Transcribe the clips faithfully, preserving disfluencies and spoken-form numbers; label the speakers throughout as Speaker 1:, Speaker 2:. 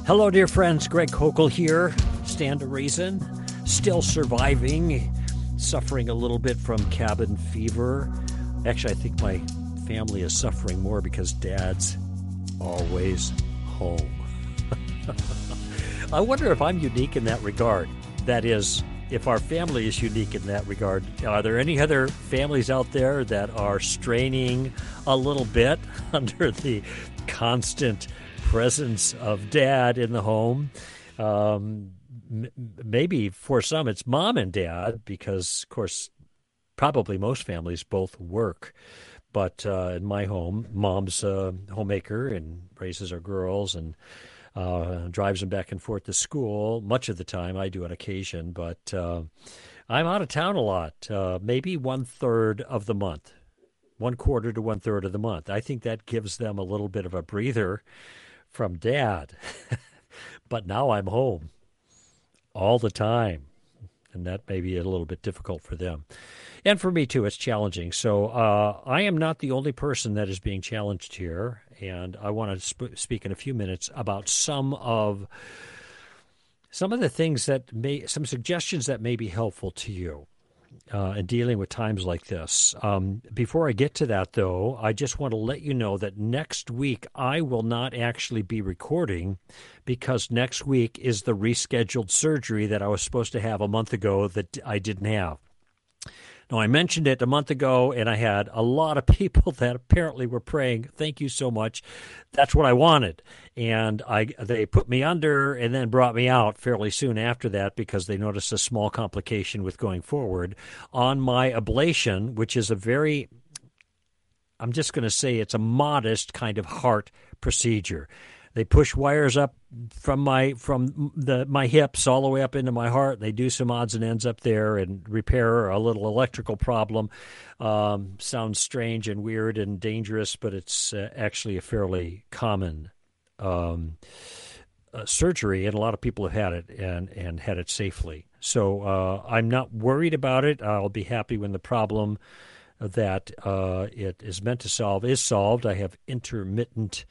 Speaker 1: Hello, dear friends. Greg Kokel here. Stand to reason. Still surviving. Suffering a little bit from cabin fever. Actually, I think my family is suffering more because Dad's always home. I wonder if I'm unique in that regard. That is, if our family is unique in that regard. Are there any other families out there that are straining a little bit under the constant presence of Dad in the home? Um, m- maybe for some it's Mom and Dad because, of course, probably most families both work. But uh, in my home, Mom's a homemaker and raises our girls and uh, drives them back and forth to school. Much of the time, I do on occasion, but uh, I'm out of town a lot, uh, maybe one-third of the month, one quarter to one-third of the month. I think that gives them a little bit of a breather from Dad. But now I'm home all the time, and that may be a little bit difficult for them. And for me, too, it's challenging. So uh, I am not the only person that is being challenged here, and I want to sp- speak in a few minutes about some of some of the things that may, some suggestions that may be helpful to you uh, in dealing with times like this. Um, before I get to that, though, I just want to let you know that next week I will not actually be recording because next week is the rescheduled surgery that I was supposed to have a month ago that I didn't have. Now, I mentioned it a month ago, and I had a lot of people that apparently were praying, thank you so much. That's what I wanted. And I they put me under and then brought me out fairly soon after that because they noticed a small complication with going forward on my ablation, which is a very, I'm just going to say it's a modest kind of heart procedure. They push wires up from my from the my hips all the way up into my heart. They do some odds and ends up there and repair a little electrical problem. Um, sounds strange and weird and dangerous, but it's uh, actually a fairly common um, uh, surgery, and a lot of people have had it and, and had it safely. So uh, I'm not worried about it. I'll be happy when the problem that uh, it is meant to solve is solved. I have intermittent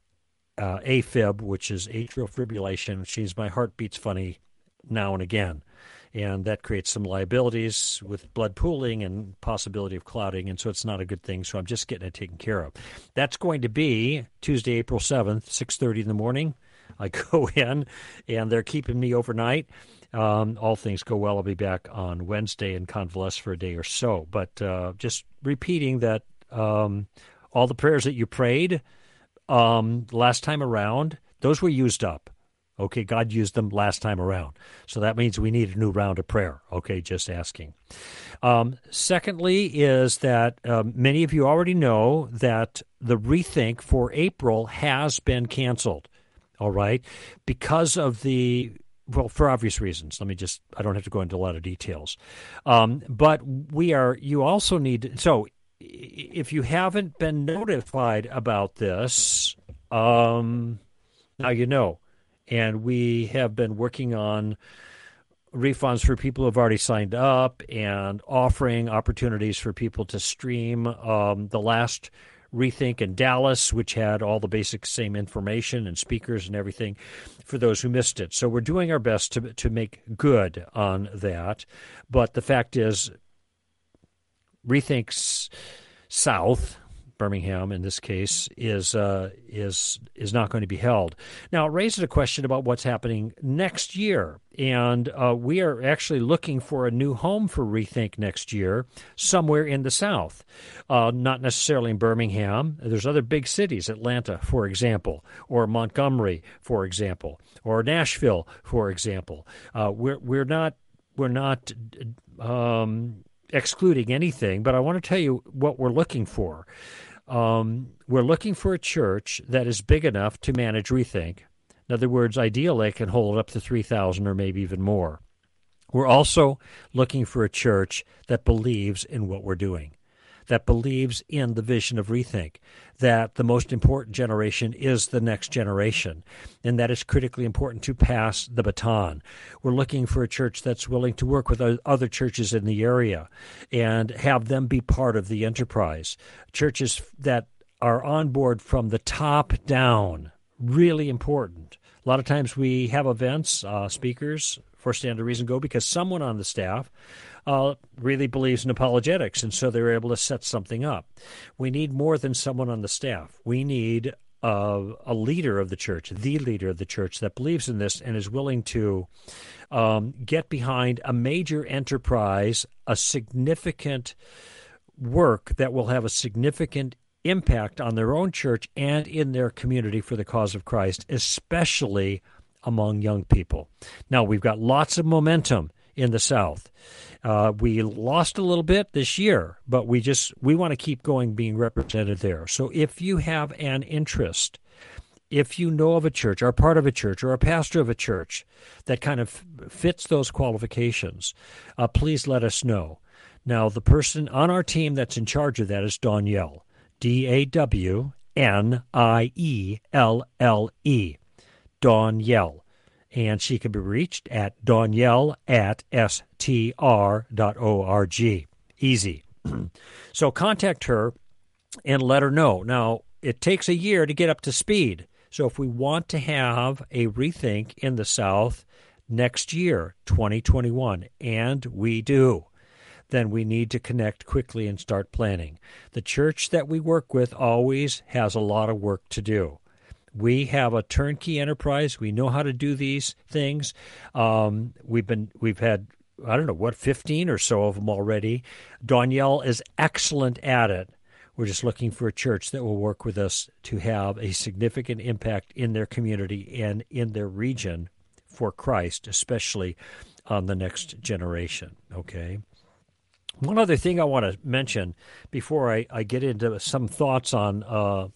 Speaker 1: Uh, AFib, which is atrial fibrillation, which means my heart beats funny now and again. And that creates some liabilities with blood pooling and possibility of clotting, and so it's not a good thing. So I'm just getting it taken care of. That's going to be Tuesday, April seventh, six thirty in the morning. I go in, and they're keeping me overnight. Um, all things go well, I'll be back on Wednesday and convalesce for a day or so. But uh, just repeating that um, all the prayers that you prayed Um, last time around, those were used up. Okay, God used them last time around. So that means we need a new round of prayer. Okay, just asking. Um, secondly is that um, many of you already know that the Rethink for April has been canceled, all right, because of the, well, for obvious reasons. Let me just, I don't have to go into a lot of details. Um, but we are, you also need, so if you haven't been notified about this, um, now you know. And we have been working on refunds for people who have already signed up and offering opportunities for people to stream um, the last Rethink in Dallas, which had all the basic same information and speakers and everything for those who missed it. So we're doing our best to to make good on that. But the fact is, Rethink's South, Birmingham in this case, is uh, is is not going to be held. Now, it raises a question about what's happening next year, and uh, we are actually looking for a new home for Rethink next year somewhere in the South, uh, not necessarily in Birmingham. There's other big cities, Atlanta, for example, or Montgomery, for example, or Nashville, for example. Uh, we're we're not we're not. Um, excluding anything, but I want to tell you what we're looking for. Um, we're looking for a church that is big enough to manage Rethink. In other words, ideally, it can hold up to three thousand or maybe even more. We're also looking for a church that believes in what we're doing, that believes in the vision of Rethink, that the most important generation is the next generation, and that it's critically important to pass the baton. We're looking for a church that's willing to work with other churches in the area and have them be part of the enterprise, churches that are on board from the top down, really important, A lot of times we have events, uh, speakers for Stand to Reason Go because someone on the staff uh, really believes in apologetics, and so they're able to set something up. We need more than someone on the staff. We need uh, a leader of the church, the leader of the church that believes in this and is willing to um, get behind a major enterprise, a significant work that will have a significant impact on their own church and in their community for the cause of Christ, especially among young people. Now, we've got lots of momentum in the South. Uh, we lost a little bit this year, but we just we want to keep going being represented there. So if you have an interest, if you know of a church, or part of a church, or a pastor of a church that kind of fits those qualifications, uh, please let us know. Now, the person on our team that's in charge of that is Danielle, D A W N I E L L E, Danielle. And she can be reached at Danielle at S T R dot org. Easy. So contact her and let her know. Now, it takes a year to get up to speed. So if we want to have a rethink in the South next year, twenty twenty-one, and we do, then we need to connect quickly and start planning. The church that we work with always has a lot of work to do. We have a turnkey enterprise. We know how to do these things. Um, we've been we've had, I don't know, what, fifteen or so of them already. Danielle is excellent at it. We're just looking for a church that will work with us to have a significant impact in their community and in their region for Christ, especially on the next generation, okay? One other thing I want to mention before I, I get into some thoughts on uh,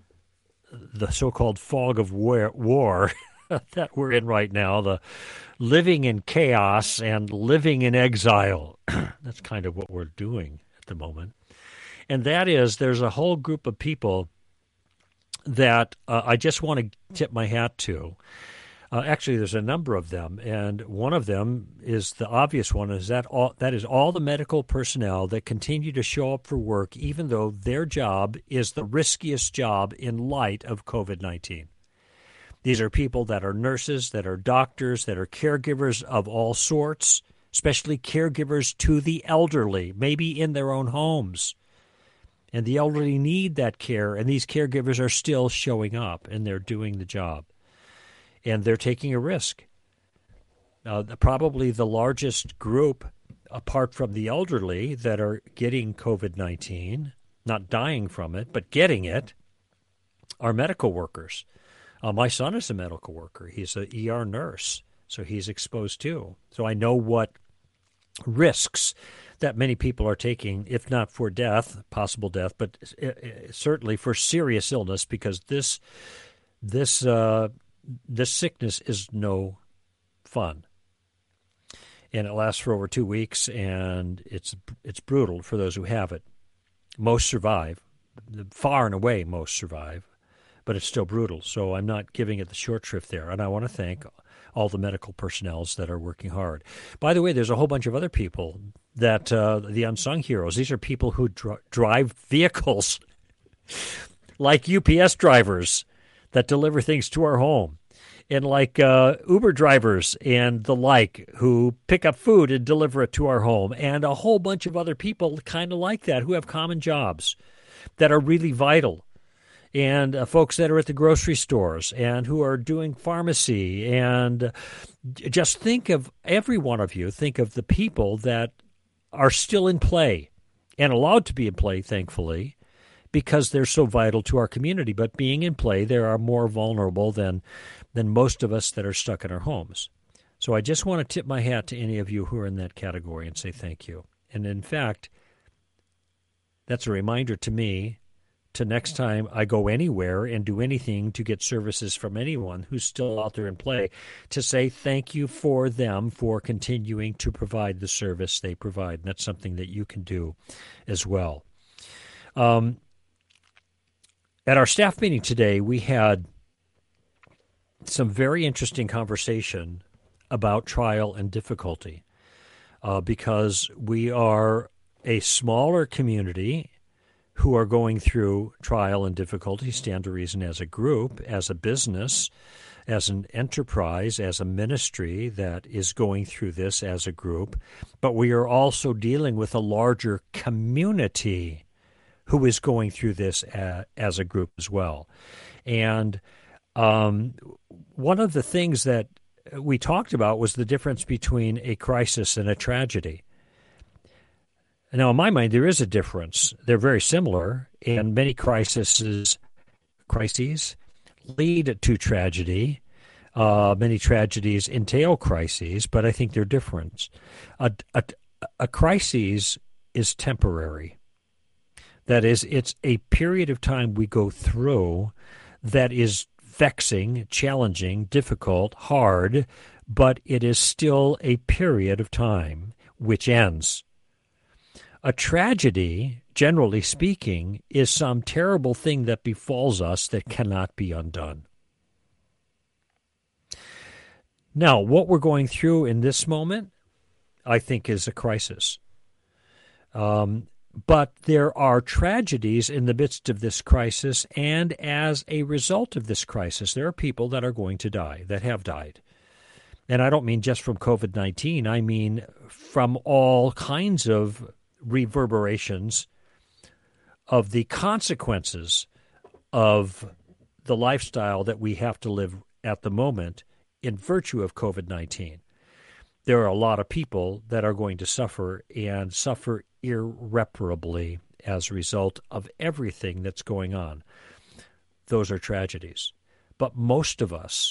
Speaker 1: the so-called fog of war, war that we're in right now, the living in chaos and living in exile. That's kind of what we're doing at the moment. And that is, there's a whole group of people that uh, I just want to tip my hat to. Uh, actually, there's a number of them, and one of them is the obvious one, is that all, that is all the medical personnel that continue to show up for work, even though their job is the riskiest job in light of covid nineteen. These are people that are nurses, that are doctors, that are caregivers of all sorts, especially caregivers to the elderly, maybe in their own homes. And the elderly need that care, and these caregivers are still showing up, and they're doing the job. And they're taking a risk. Uh, probably the largest group, apart from the elderly, that are getting covid nineteen, not dying from it, but getting it, are medical workers. Uh, my son is a medical worker. He's an E R nurse, so he's exposed too. So I know what risks that many people are taking, if not for death, possible death, but certainly for serious illness, because this this uh, this sickness is no fun, and it lasts for over two weeks, and it's it's brutal for those who have it. Most survive, far and away, most survive, but it's still brutal. So I'm not giving it the short shrift there, and I want to thank all the medical personnels that are working hard. By the way, there's a whole bunch of other people that, uh, the unsung heroes, these are people who dr- drive vehicles like U P S drivers that deliver things to our home, and like uh, Uber drivers and the like who pick up food and deliver it to our home, and a whole bunch of other people kind of like that who have common jobs that are really vital. And uh, folks that are at the grocery stores and who are doing pharmacy. And uh, just think of, every one of you, think of the people that are still in play and allowed to be in play, thankfully, because they're so vital to our community. But being in play, they are more vulnerable than, than most of us that are stuck in our homes. So I just want to tip my hat to any of you who are in that category and say thank you. And in fact, that's a reminder to me to next time I go anywhere and do anything to get services from anyone who's still out there in play, to say thank you for them for continuing to provide the service they provide. And that's something that you can do as well. Um, at our staff meeting today, we had some very interesting conversation about trial and difficulty, uh, because we are a smaller community who are going through trial and difficulty, Stand to Reason as a group, as a business, as an enterprise, as a ministry that is going through this as a group, but we are also dealing with a larger community who is going through this a, as a group as well. And um, one of the things that we talked about was the difference between a crisis and a tragedy. Now, in my mind, there is a difference. They're very similar, and many crises, crises lead to tragedy. Uh, many tragedies entail crises, but I think they're different. A, a, a crisis is temporary. That is, it's a period of time we go through that is vexing, challenging, difficult, hard, but it is still a period of time which ends. A tragedy, generally speaking, is some terrible thing that befalls us that cannot be undone. Now, what we're going through in this moment, I think, is a crisis. Um, but there are tragedies in the midst of this crisis, and as a result of this crisis, there are people that are going to die, that have died. And I don't mean just from covid nineteen. I mean from all kinds of reverberations of the consequences of the lifestyle that we have to live at the moment in virtue of covid nineteen. There are a lot of people that are going to suffer and suffer irreparably as a result of everything that's going on. Those are tragedies. But most of us,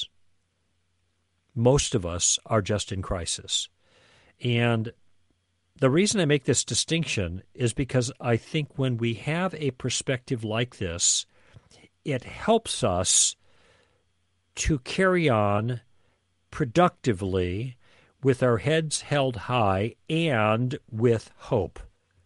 Speaker 1: most of us are just in crisis. And the reason I make this distinction is because I think when we have a perspective like this, it helps us to carry on productively with our heads held high and with hope.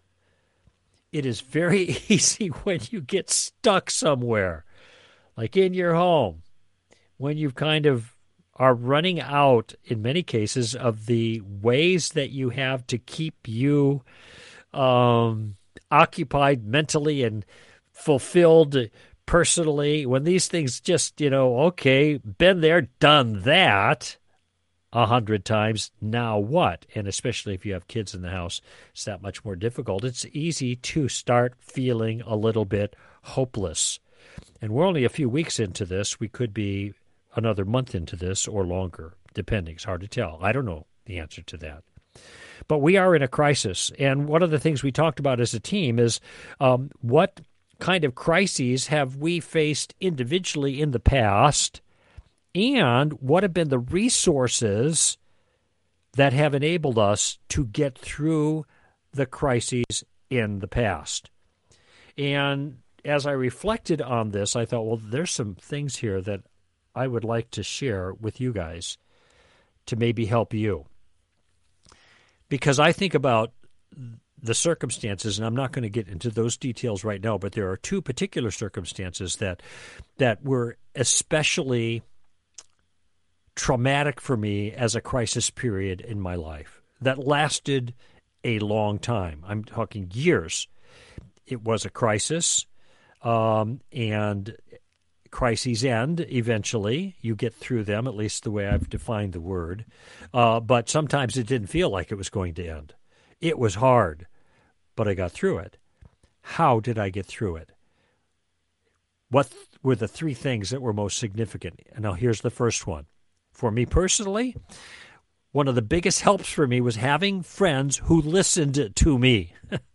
Speaker 1: It is very easy when you get stuck somewhere, like in your home, when you kind of are running out, in many cases, of the ways that you have to keep you um, occupied mentally and fulfilled personally. When these things just, you know, okay, been there, done that a hundred times, now what? And especially if you have kids in the house, it's that much more difficult. It's easy to start feeling a little bit hopeless. And we're only a few weeks into this. We could be another month into this or longer, depending. It's hard to tell. I don't know the answer to that. But we are in a crisis. And one of the things we talked about as a team is um, what kind of crises have we faced individually in the past, and what have been the resources that have enabled us to get through the crises in the past. And as I reflected on this, I thought, well, there's some things here that I would like to share with you guys to maybe help you. Because I think about the circumstances, and I'm not going to get into those details right now, but there are two particular circumstances that that were especially traumatic for me as a crisis period in my life that lasted a long time. I'm talking years. It was a crisis, um, and crises end eventually. You get through them, at least the way I've defined the word. Uh, but sometimes it didn't feel like it was going to end. It was hard, but I got through it. How did I get through it? What th- were the three things that were most significant? And now here's the first one. For me personally, one of the biggest helps for me was having friends who listened to me.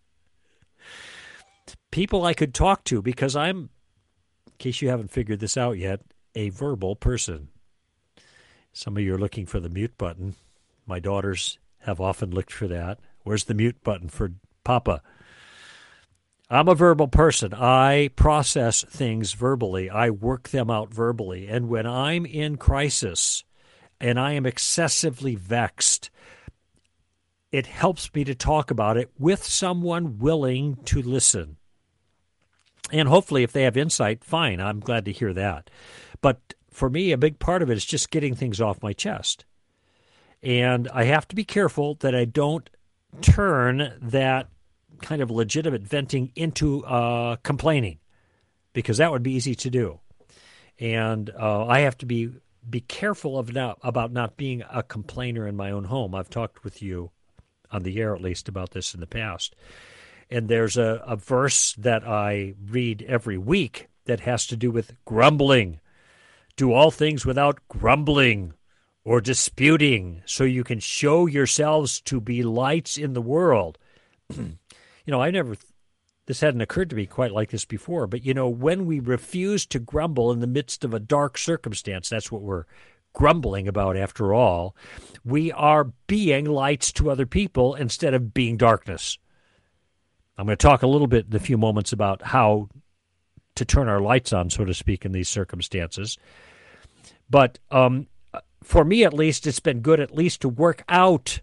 Speaker 1: People I could talk to, because I'm, in case you haven't figured this out yet, a verbal person. Some of you are looking for the mute button. My daughters have often looked for that. Where's the mute button for Papa? I'm a verbal person. I process things verbally. I work them out verbally. And when I'm in crisis and I am excessively vexed, it helps me to talk about it with someone willing to listen. And hopefully if they have insight, fine, I'm glad to hear that. But for me, a big part of it is just getting things off my chest. And I have to be careful that I don't turn that kind of legitimate venting into uh, complaining, because that would be easy to do. And uh, I have to be be careful of not, about not being a complainer in my own home. I've talked with you on the air, at least, about this in the past. And there's a, a verse that I read every week that has to do with grumbling. Do all things without grumbling or disputing, so you can show yourselves to be lights in the world. You know, I never, this hadn't occurred to me quite like this before, but, you know, when we refuse to grumble in the midst of a dark circumstance, that's what we're grumbling about after all, we are being lights to other people instead of being darkness. I'm going to talk a little bit in a few moments about how to turn our lights on, so to speak, in these circumstances. But um, for me, at least, it's been good at least to work out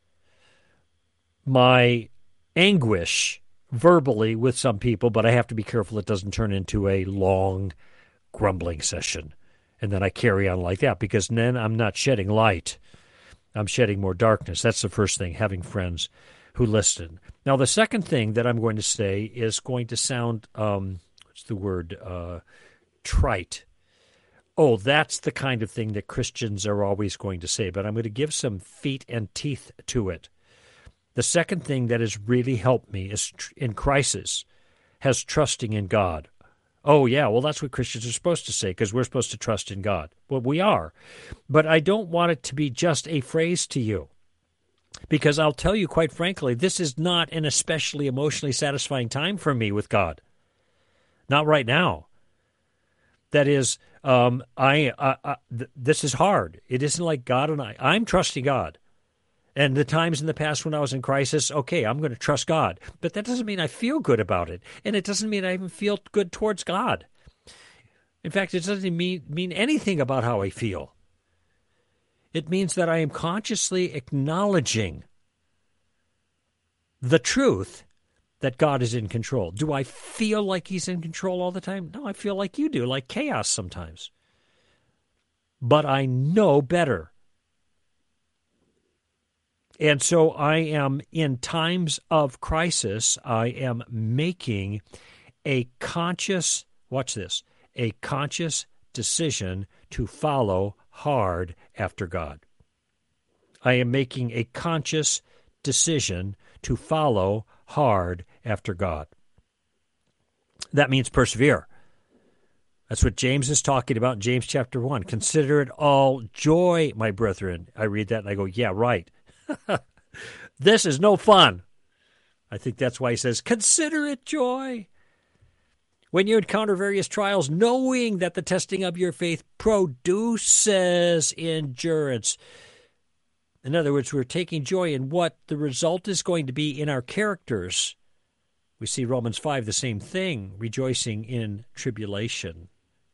Speaker 1: my anguish verbally with some people, but I have to be careful it doesn't turn into a long grumbling session. And then I carry on like that, because then I'm not shedding light. I'm shedding more darkness. That's the first thing, having friends who listen. Now, the second thing that I'm going to say is going to sound, um, what's the word, uh, trite. Oh, that's the kind of thing that Christians are always going to say, but I'm going to give some feet and teeth to it. The second thing that has really helped me is tr- in crisis has trusting in God. Oh, yeah, well, that's what Christians are supposed to say, because we're supposed to trust in God. Well, we are. But I don't want it to be just a phrase to you, because I'll tell you quite frankly, this is not an especially emotionally satisfying time for me with God. Not right now. That is, um, I, I, I th- this is hard. It isn't like God and I. I'm trusting God. And the times in the past when I was in crisis, okay, I'm going to trust God. But that doesn't mean I feel good about it. And it doesn't mean I even feel good towards God. In fact, it doesn't mean, mean anything about how I feel. It means that I am consciously acknowledging the truth that God is in control. Do I feel like he's in control all the time? No, I feel like you do, like chaos sometimes. But I know better. And so I am, in times of crisis, I am making a conscious, watch this, a conscious decision to follow hard after God. I am making a conscious decision to follow hard after God. That means persevere. That's what James is talking about in James chapter one. Consider it all joy, my brethren. I read that and I go, yeah, right. This is no fun. I think that's why he says, consider it joy when you encounter various trials, knowing that the testing of your faith produces endurance. In other words, we're taking joy in what the result is going to be in our characters. We see Romans five, the same thing, rejoicing in tribulation.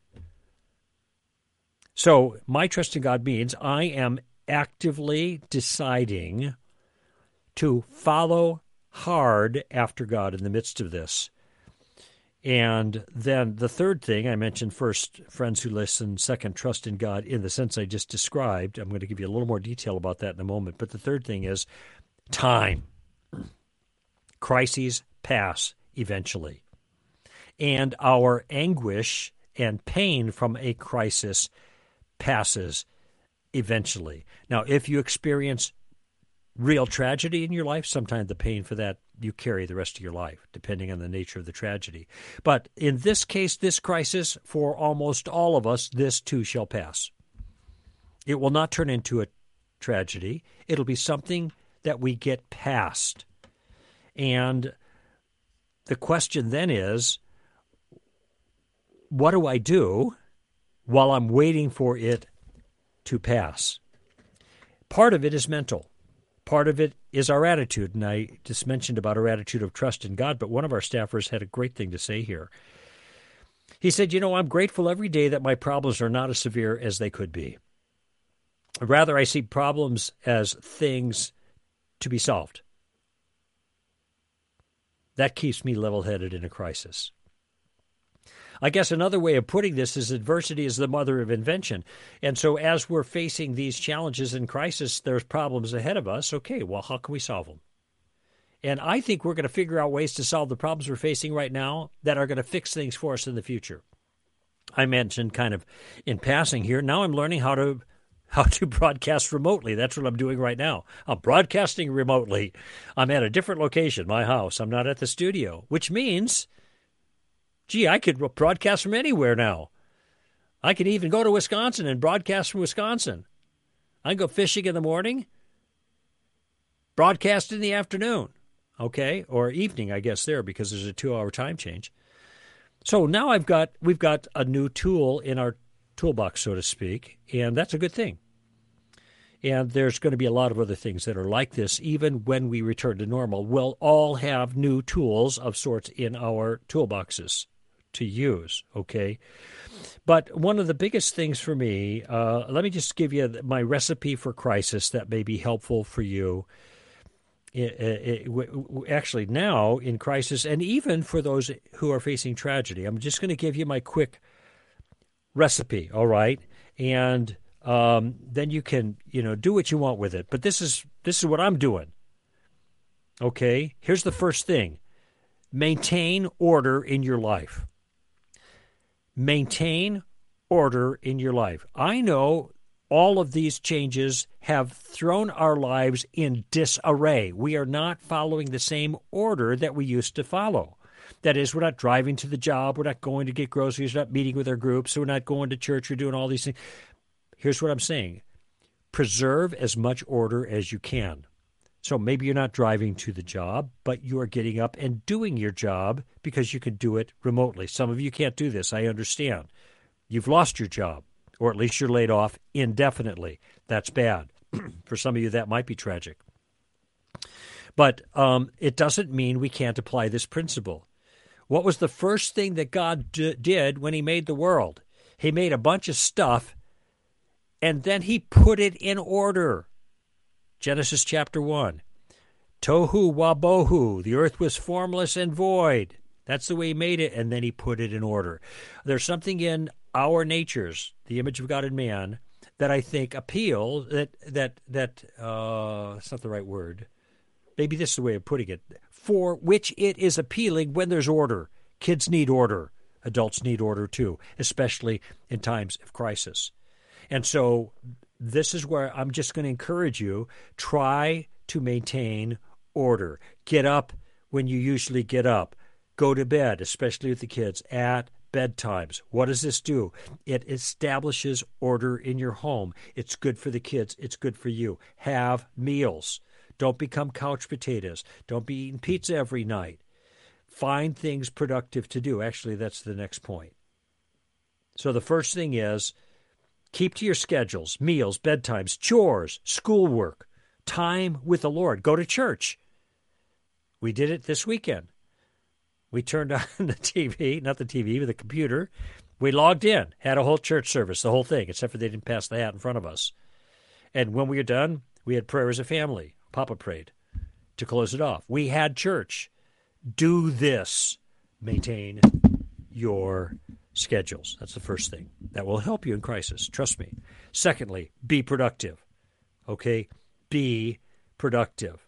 Speaker 1: So my trust in God means I am actively deciding to follow hard after God in the midst of this. And then the third thing, I mentioned first, friends who listen, second, trust in God in the sense I just described. I'm going to give you a little more detail about that in a moment. But the third thing is time. Crises pass eventually. And our anguish and pain from a crisis passes eventually. Now, if you experience real tragedy in your life, sometimes the pain for that you carry the rest of your life, depending on the nature of the tragedy. But in this case, this crisis, for almost all of us, this too shall pass. It will not turn into a tragedy. It'll be something that we get past. And the question then is, what do I do while I'm waiting for it to pass? Part of it is mental. Part of it is our attitude, and I just mentioned about our attitude of trust in God, but one of our staffers had a great thing to say here. He said, you know, I'm grateful every day that my problems are not as severe as they could be. Rather, I see problems as things to be solved. That keeps me level-headed in a crisis. I guess another way of putting this is adversity is the mother of invention. And so as we're facing these challenges in crisis, there's problems ahead of us. Okay, well, how can we solve them? And I think we're going to figure out ways to solve the problems we're facing right now that are going to fix things for us in the future. I mentioned kind of in passing here. Now I'm learning how to how to broadcast remotely. That's what I'm doing right now. I'm broadcasting remotely. I'm at a different location, my house. I'm not at the studio, which means, gee, I could broadcast from anywhere now. I could even go to Wisconsin and broadcast from Wisconsin. I can go fishing in the morning, broadcast in the afternoon, okay, or evening, I guess, there, because there's a two-hour time change. So now I've got we've got a new tool in our toolbox, so to speak, and that's a good thing. And there's going to be a lot of other things that are like this, even when we return to normal. We'll all have new tools of sorts in our toolboxes to use, okay? But one of the biggest things for me, uh, let me just give you my recipe for crisis that may be helpful for you. It, it, it, actually, now in crisis, and even for those who are facing tragedy, I'm just going to give you my quick recipe, all right? And um, then you can, you know, do what you want with it. But this is this is what I'm doing. Okay? Here's the first thing. Maintain order in your life. Maintain order in your life. I know all of these changes have thrown our lives in disarray. We are not following the same order that we used to follow. That is, we're not driving to the job, we're not going to get groceries, we're not meeting with our groups, we're not going to church, we're doing all these things. Here's what I'm saying. Preserve as much order as you can. So maybe you're not driving to the job, but you are getting up and doing your job because you can do it remotely. Some of you can't do this, I understand. You've lost your job, or at least you're laid off indefinitely. That's bad. For some of you, that might be tragic. But um, it doesn't mean we can't apply this principle. What was the first thing that God d- did when he made the world? He made a bunch of stuff, and then he put it in order. Genesis chapter one. Tohu wabohu. The earth was formless and void. That's the way he made it, and then he put it in order. There's something in our natures, the image of God in man, that I think appeal, that, that, that, uh, that's not the right word. Maybe this is the way of putting it. For which it is appealing when there's order. Kids need order. Adults need order too, especially in times of crisis. And so this is where I'm just going to encourage you, try to maintain order. Get up when you usually get up. Go to bed, especially with the kids, at bedtimes. What does this do? It establishes order in your home. It's good for the kids. It's good for you. Have meals. Don't become couch potatoes. Don't be eating pizza every night. Find things productive to do. Actually, that's the next point. So the first thing is keep to your schedules, meals, bedtimes, chores, schoolwork, time with the Lord. Go to church. We did it this weekend. We turned on the T V, not the T V, but the computer. We logged in, had a whole church service, the whole thing, except for they didn't pass the hat in front of us. And when we were done, we had prayer as a family. Papa prayed to close it off. We had church. Do this. Maintain your schedules. That's the first thing. That will help you in crisis. Trust me. Secondly, be productive. Okay? Be productive.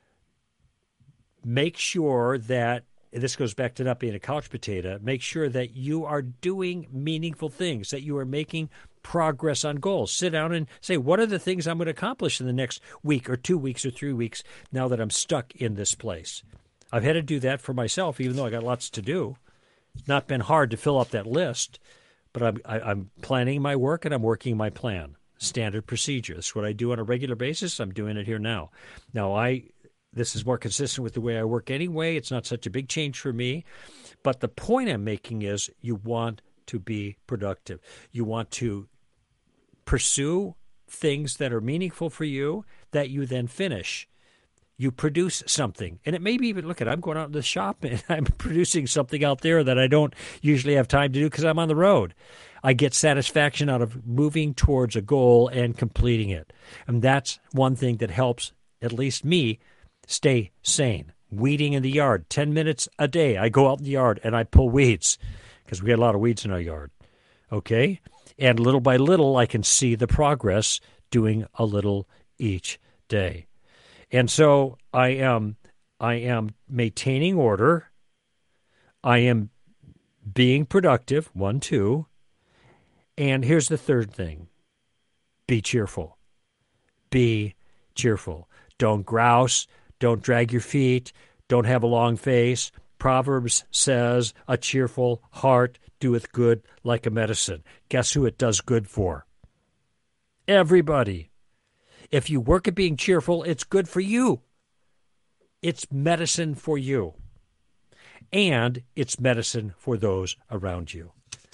Speaker 1: Make sure that, this goes back to not being a couch potato, make sure that you are doing meaningful things, that you are making progress on goals. Sit down and say, what are the things I'm going to accomplish in the next week or two weeks or three weeks now that I'm stuck in this place? I've had to do that for myself, even though I got lots to do. It's not been hard to fill up that list, but I'm, I, I'm planning my work and I'm working my plan. Standard procedure. That's what I do on a regular basis. I'm doing it here now. Now, I this is more consistent with the way I work anyway. It's not such a big change for me. But the point I'm making is you want to be productive. You want to pursue things that are meaningful for you that you then finish. You produce something. And it may be even, look at, I'm going out in the shop and I'm producing something out there that I don't usually have time to do because I'm on the road. I get satisfaction out of moving towards a goal and completing it. And that's one thing that helps, at least me, stay sane. Weeding in the yard, ten minutes a day. I go out in the yard and I pull weeds because we got a lot of weeds in our yard. Okay? And little by little, I can see the progress doing a little each day. And so I am I am maintaining order. I am being productive, one, two. And here's the third thing. Be cheerful. Be cheerful. Don't grouse. Don't drag your feet. Don't have a long face. Proverbs says, a cheerful heart doeth good like a medicine. Guess who it does good for? Everybody. If you work at being cheerful, it's good for you. It's medicine for you. And it's medicine for those around you.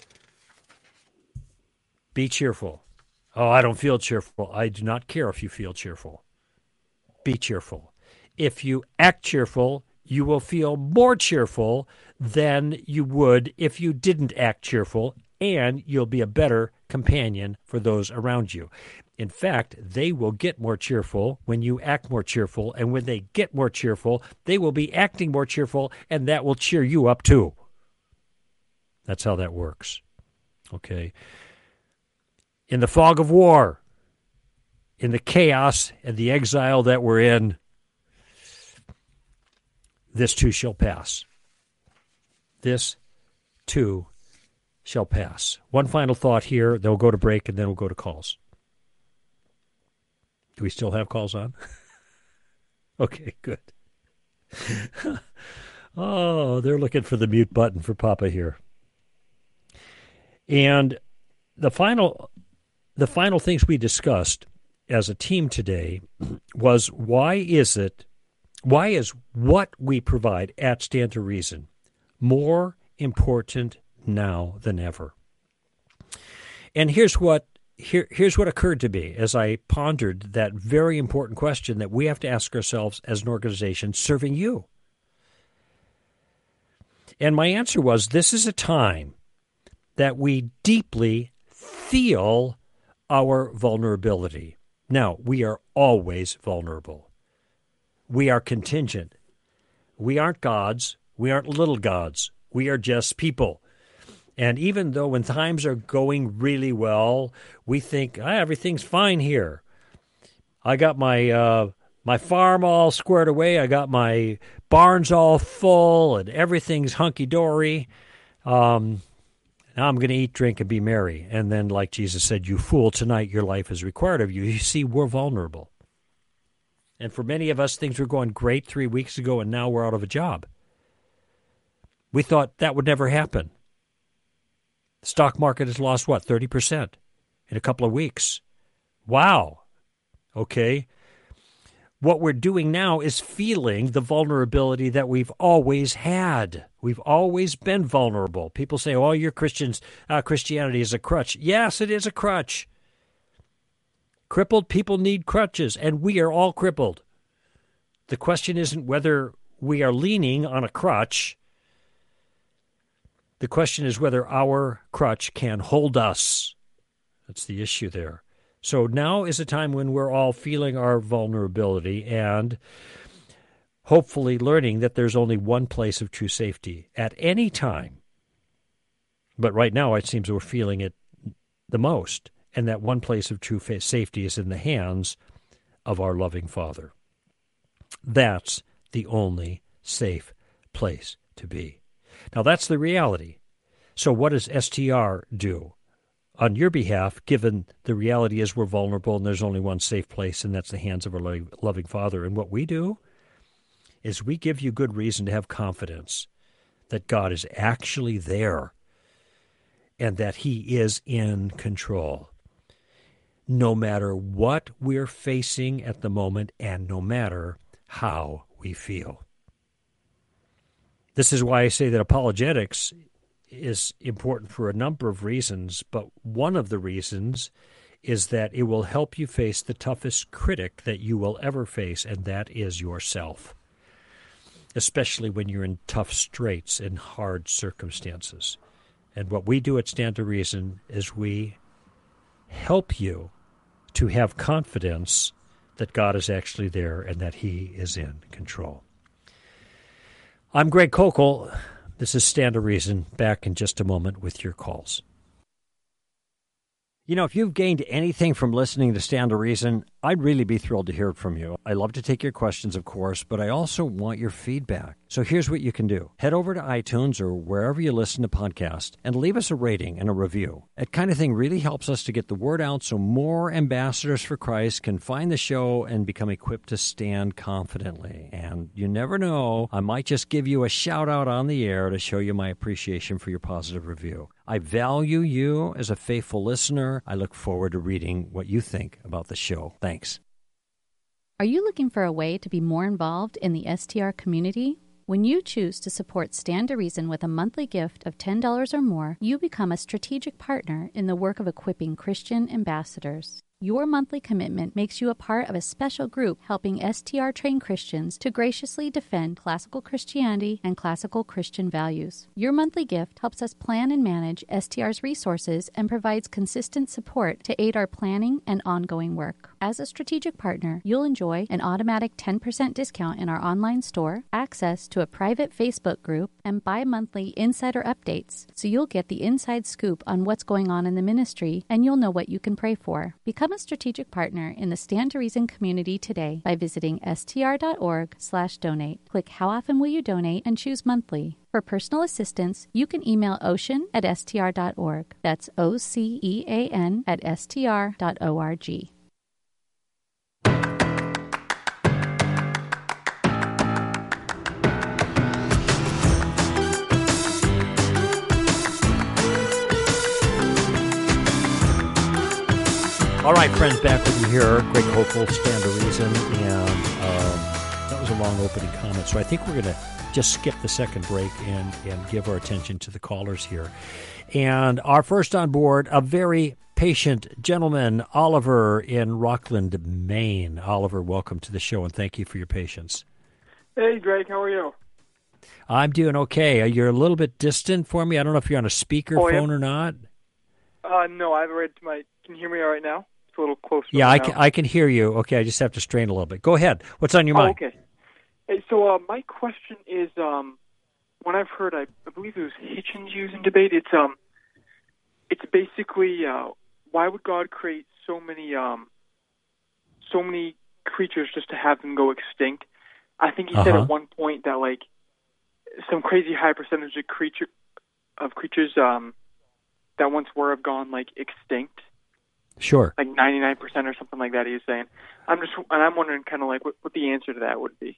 Speaker 1: Be cheerful. Oh, I don't feel cheerful. I do not care if you feel cheerful. Be cheerful. If you act cheerful, you will feel more cheerful than you would if you didn't act cheerful, and you'll be a better companion for those around you. In fact, they will get more cheerful when you act more cheerful, and when they get more cheerful, they will be acting more cheerful, and that will cheer you up too. That's how that works. Okay? In the fog of war, in the chaos and the exile that we're in, this too shall pass. This too shall pass. One final thought here, then we'll go to break, and then we'll go to calls. Do we still have calls on? Okay, good. Oh, they're looking for the mute button for Papa here. And the final, the final things we discussed as a team today was why is it, why is what we provide at Stand to Reason more important now than ever? And here's what Here, here's what occurred to me as I pondered that very important question that we have to ask ourselves as an organization serving you. And my answer was, this is a time that we deeply feel our vulnerability. Now, we are always vulnerable. We are contingent. We aren't gods. We aren't little gods. We are just people. And even though when times are going really well, we think, ah, everything's fine here. I got my uh, my farm all squared away. I got my barns all full, and everything's hunky-dory. Um, now I'm going to eat, drink, and be merry. And then, like Jesus said, you fool, tonight your life is required of you. You see, we're vulnerable. And for many of us, things were going great three weeks ago, and now we're out of a job. We thought that would never happen. The stock market has lost, what, thirty percent in a couple of weeks. Wow. Okay. What we're doing now is feeling the vulnerability that we've always had. We've always been vulnerable. People say, oh, you're Christians, uh, Christianity is a crutch. Yes, it is a crutch. Crippled people need crutches, and we are all crippled. The question isn't whether we are leaning on a crutch. The question is whether our crutch can hold us. That's the issue there. So now is a time when we're all feeling our vulnerability and hopefully learning that there's only one place of true safety at any time. But right now it seems we're feeling it the most, and that one place of true safety is in the hands of our loving Father. That's the only safe place to be. Now, that's the reality. So what does S T R do on your behalf, given the reality is we're vulnerable and there's only one safe place, and that's the hands of our loving Father? And what we do is we give you good reason to have confidence that God is actually there and that He is in control, no matter what we're facing at the moment and no matter how we feel. This is why I say that apologetics is important for a number of reasons, but one of the reasons is that it will help you face the toughest critic that you will ever face, and that is yourself, especially when you're in tough straits and hard circumstances. And what we do at Stand to Reason is we help you to have confidence that God is actually there and that He is in control. I'm Greg Kokel. This is Stand to Reason. Back in just a moment with your calls. You know, if you've gained anything from listening to Stand to Reason, I'd really be thrilled to hear from you. I love to take your questions, of course, but I also want your feedback. So here's what you can do. Head over to iTunes or wherever you listen to podcasts and leave us a rating and a review. That kind of thing really helps us to get the word out so more ambassadors for Christ can find the show and become equipped to stand confidently. And you never know, I might just give you a shout out on the air to show you my appreciation for your positive review. I value you as a faithful listener. I look forward to reading what you think about the show. Thanks.
Speaker 2: Are you looking for a way to be more involved in the S T R community? When you choose to support Stand to Reason with a monthly gift of ten dollars or more, you become a strategic partner in the work of equipping Christian ambassadors. Your monthly commitment makes you a part of a special group helping S T R-trained Christians to graciously defend classical Christianity and classical Christian values. Your monthly gift helps us plan and manage S T R's resources and provides consistent support to aid our planning and ongoing work. As a strategic partner, you'll enjoy an automatic ten percent discount in our online store, access to a private Facebook group, and bi-monthly insider updates, so you'll get the inside scoop on what's going on in the ministry and you'll know what you can pray for. Become a strategic partner in the Stand to Reason community today by visiting str.org slash donate. Click How Often Will You Donate and choose monthly. For personal assistance, you can email ocean at str.org. That's O C E A N at str.org.
Speaker 1: All right, friends, back with you here. Greg Hopeful, Stand to Reason, and um, that was a long opening comment. So I think we're going to just skip the second break and, and give our attention to the callers here. And our first on board, a very patient gentleman, Oliver in Rockland, Maine. Oliver, welcome to the show, and thank you for your patience.
Speaker 3: Hey, Greg, how are you?
Speaker 1: I'm doing okay. You're a little bit distant for me. I don't know if you're on a speaker
Speaker 3: oh,
Speaker 1: phone
Speaker 3: yeah.
Speaker 1: or not.
Speaker 3: Uh, no, I have it right to my... Can you hear me all right now? It's a little closer.
Speaker 1: Yeah, I
Speaker 3: now.
Speaker 1: can, I can hear you. Okay, I just have to strain a little bit. Go ahead. What's on your
Speaker 3: oh,
Speaker 1: mind?
Speaker 3: okay. Hey, so uh, my question is, um, when I've heard, I, I believe it was Hitchens using debate, it's um, it's basically, uh, why would God create so many, um, so many creatures just to have them go extinct? I think he uh-huh. said at one point that like some crazy high percentage of creature of creatures um, that once were have gone like extinct.
Speaker 1: Sure.
Speaker 3: Like ninety-nine percent or something like that, he was saying. I'm just, and I'm wondering kind of like what, what the answer to that would be.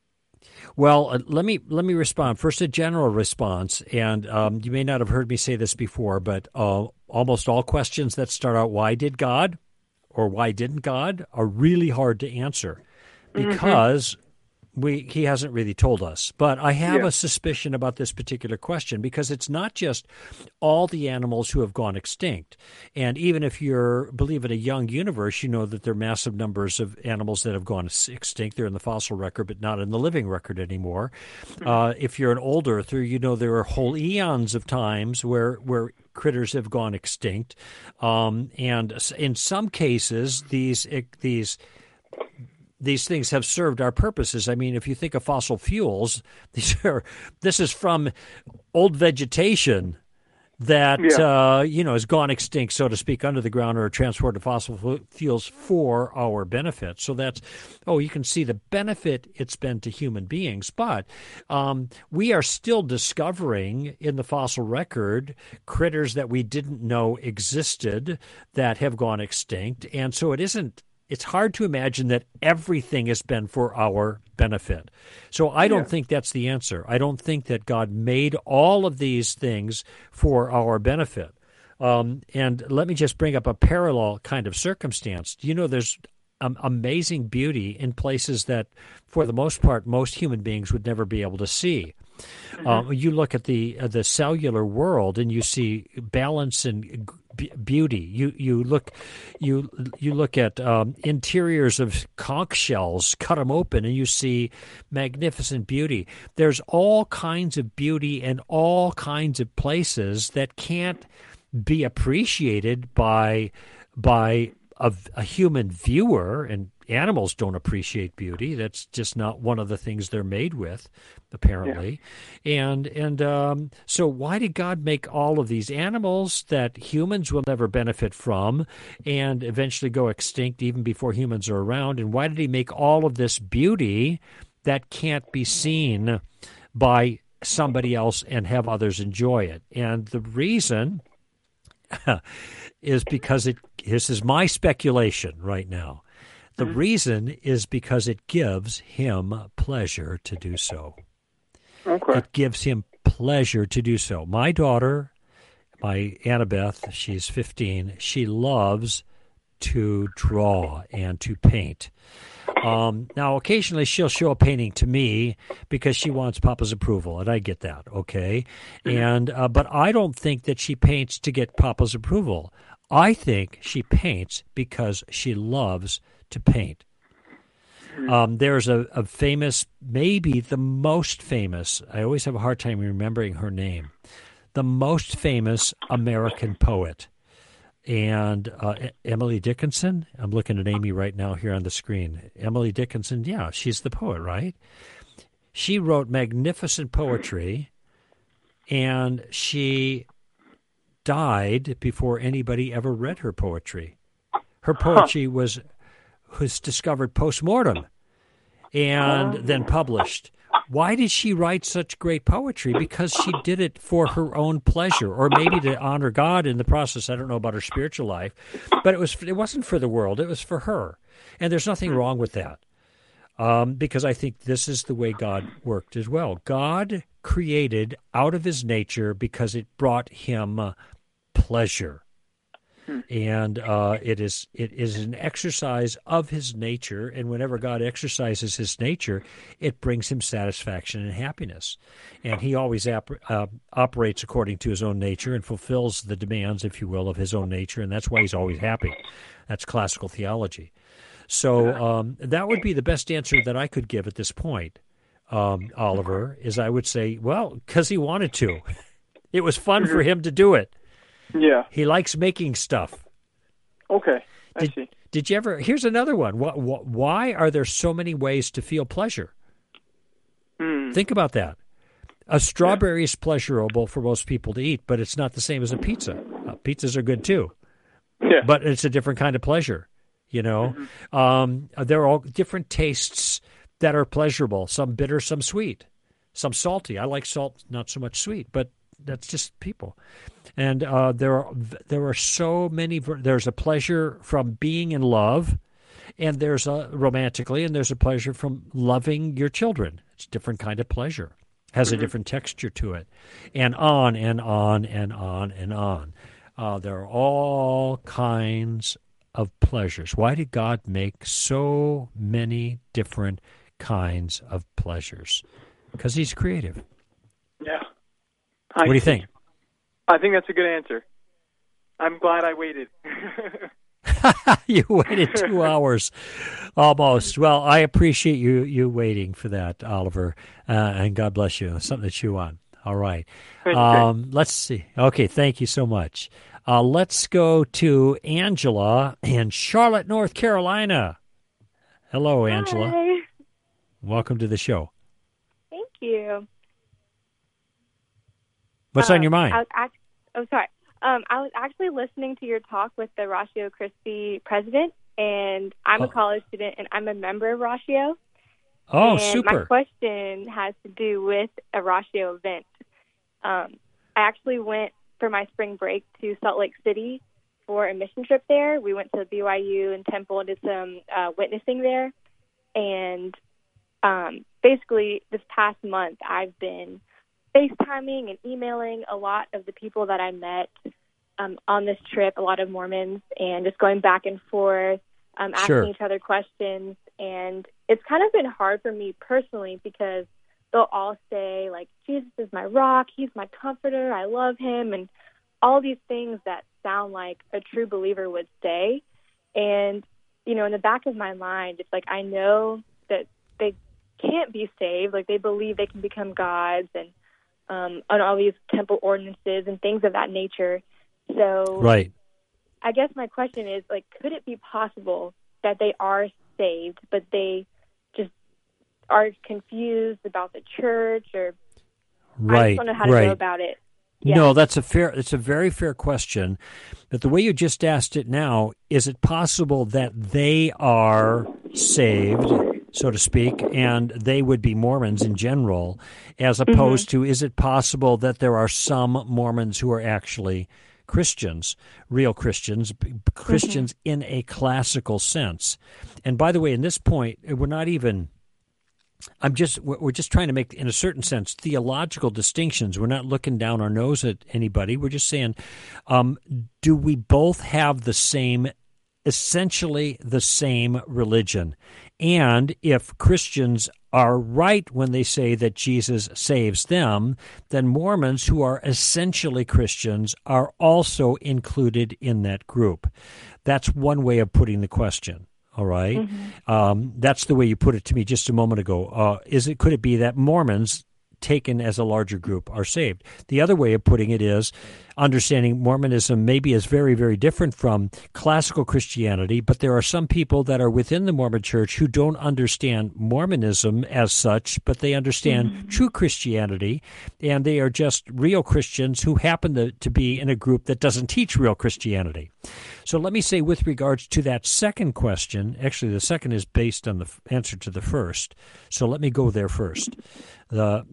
Speaker 1: Well, uh, let me let me respond. First, a general response, and um, you may not have heard me say this before, but uh, almost all questions that start out, why did God or why didn't God, are really hard to answer because mm-hmm. we he hasn't really told us. But I have yeah. a suspicion about this particular question because it's not just all the animals who have gone extinct. And even if you're believe in a young universe, you know that there are massive numbers of animals that have gone extinct. They're in the fossil record, but not in the living record anymore. Mm-hmm. Uh, if you're an old earther, you know there are whole eons of times where where critters have gone extinct. Um, and in some cases, these these These things have served our purposes. I mean, if you think of fossil fuels, these are this is from old vegetation that yeah. uh, you know has gone extinct, so to speak, under the ground or transported fossil fuels for our benefit. So that's oh, you can see the benefit it's been to human beings. But um, we are still discovering in the fossil record critters that we didn't know existed that have gone extinct, and so it isn't. It's hard to imagine that everything has been for our benefit. So I don't yeah. think that's the answer. I don't think that God made all of these things for our benefit. Um, and let me just bring up a parallel kind of circumstance. You know, there's um, amazing beauty in places that, for the most part, most human beings would never be able to see. Mm-hmm. Uh, you look at the uh, the cellular world, and you see balance and b- beauty. You you look you you look at um, interiors of conch shells, cut them open, and you see magnificent beauty. There's all kinds of beauty in all kinds of places that can't be appreciated by by a, a human viewer, and animals don't appreciate beauty. That's just not one of the things they're made with, apparently. Yeah. And and um, so why did God make all of these animals that humans will never benefit from and eventually go extinct even before humans are around? And why did he make all of this beauty that can't be seen by somebody else and have others enjoy it. And the reason is because it, this is my speculation right now. The mm-hmm. reason is because it gives him pleasure to do so.
Speaker 3: Okay.
Speaker 1: It gives him pleasure to do so. My daughter, my Annabeth, she's fifteen, she loves to draw and to paint. Um, now, occasionally she'll show a painting to me because she wants Papa's approval, and I get that, okay? Mm-hmm. And uh, but I don't think that she paints to get Papa's approval. I think she paints because she loves to paint. Um, there's a, a famous, maybe the most famous, I always have a hard time remembering her name, the most famous American poet. And uh, Emily Dickinson, I'm looking at Amy right now here on the screen. Emily Dickinson, yeah, she's the poet, right? She wrote magnificent poetry, and she died before anybody ever read her poetry. Her poetry was was discovered post-mortem and then published. Why did she write such great poetry? Because she did it for her own pleasure, or maybe to honor God in the process. I don't know about her spiritual life, but it was it wasn't for the world. It was for her. And there's nothing wrong with that, um, because I think this is the way God worked as well. God created out of his nature because it brought him uh, pleasure. And uh, it is it is an exercise of his nature, and whenever God exercises his nature, it brings him satisfaction and happiness. And he always ap- uh, operates according to his own nature and fulfills the demands, if you will, of his own nature, and that's why he's always happy. That's classical theology. So um, that would be the best answer that I could give at this point, um, Oliver, is I would say, well, because he wanted to. It was fun for him to do it.
Speaker 3: Yeah.
Speaker 1: He likes making stuff.
Speaker 3: Okay, I
Speaker 1: did,
Speaker 3: see.
Speaker 1: Did you ever, here's another one. Why are there so many ways to feel pleasure?
Speaker 3: Mm.
Speaker 1: Think about that. A strawberry yeah. is pleasurable for most people to eat, but it's not the same as a pizza. Uh, pizzas are good too.
Speaker 3: Yeah.
Speaker 1: But it's a different kind of pleasure, you know. Mm-hmm. Um, there are all different tastes that are pleasurable, some bitter, some sweet, some salty. I like salt, not so much sweet, but that's just people. And uh, there are there are so many. There's a pleasure from being in love, and there's a romantically, and there's a pleasure from loving your children. It's a different kind of pleasure, has mm-hmm. a different texture to it, and on and on and on and on. Uh, there are all kinds of pleasures. Why did God make so many different kinds of pleasures? Because he's creative.
Speaker 3: Yeah.
Speaker 1: I what do you see. think?
Speaker 3: I think that's a good answer. I'm glad I waited.
Speaker 1: You waited two hours almost. Well, I appreciate you you waiting for that, Oliver, uh, and God bless you. Something to chew on. All right. Um, let's see. Okay, thank you so much. Uh, let's go to Angela in Charlotte, North Carolina. Hello, Angela.
Speaker 4: Hi.
Speaker 1: Welcome to the show.
Speaker 4: Thank you.
Speaker 1: What's
Speaker 4: um,
Speaker 1: on your mind?
Speaker 4: I was act- oh, sorry. Um, I was actually listening to your talk with the Ratio Christi president, and I'm
Speaker 1: oh.
Speaker 4: a college student, and I'm a member of Ratio.
Speaker 1: Oh,
Speaker 4: and
Speaker 1: super.
Speaker 4: My question has to do with a Ratio event. Um, I actually went for my spring break to Salt Lake City for a mission trip there. We went to B Y U and Temple and did some uh, witnessing there. And um, basically, this past month, I've been FaceTiming and emailing a lot of the people that I met um, on this trip, a lot of Mormons, and just going back and forth, um, asking
Speaker 1: sure.
Speaker 4: each other questions. And it's kind of been hard for me personally because they'll all say, like, Jesus is my rock, he's my comforter, I love him, and all these things that sound like a true believer would say. And, you know, in the back of my mind, it's like I know that they can't be saved. Like, they believe they can become gods and Um, on all these temple ordinances and things of that nature. So
Speaker 1: right.
Speaker 4: I guess my question is, like, could it be possible that they are saved, but they just are confused about the church, or
Speaker 1: right,
Speaker 4: I just don't know how to
Speaker 1: right.
Speaker 4: go about it. Yeah.
Speaker 1: No, that's a fair, it's a very fair question. But the way you just asked it now, is it possible that they are saved so to speak, and they would be Mormons in general, as opposed mm-hmm. to, is it possible that there are some Mormons who are actually Christians, real Christians, Christians mm-hmm. in a classical sense? And by the way, in this point, we're not even, I'm just, we're just trying to make, in a certain sense, theological distinctions. We're not looking down our nose at anybody. We're just saying, um, do we both have the same, essentially the same religion? And if Christians are right when they say that Jesus saves them, then Mormons who are essentially Christians are also included in that group. That's one way of putting the question. All right, mm-hmm. um, that's the way you put it to me just a moment ago. Uh, is it could it be that Mormons, taken as a larger group, are saved? The other way of putting it is understanding Mormonism maybe is very, very different from classical Christianity, but there are some people that are within the Mormon Church who don't understand Mormonism as such, but they understand mm-hmm. true Christianity, and they are just real Christians who happen to, to be in a group that doesn't teach real Christianity. So let me say, with regards to that second question, actually the second is based on the answer to the first, so let me go there first. The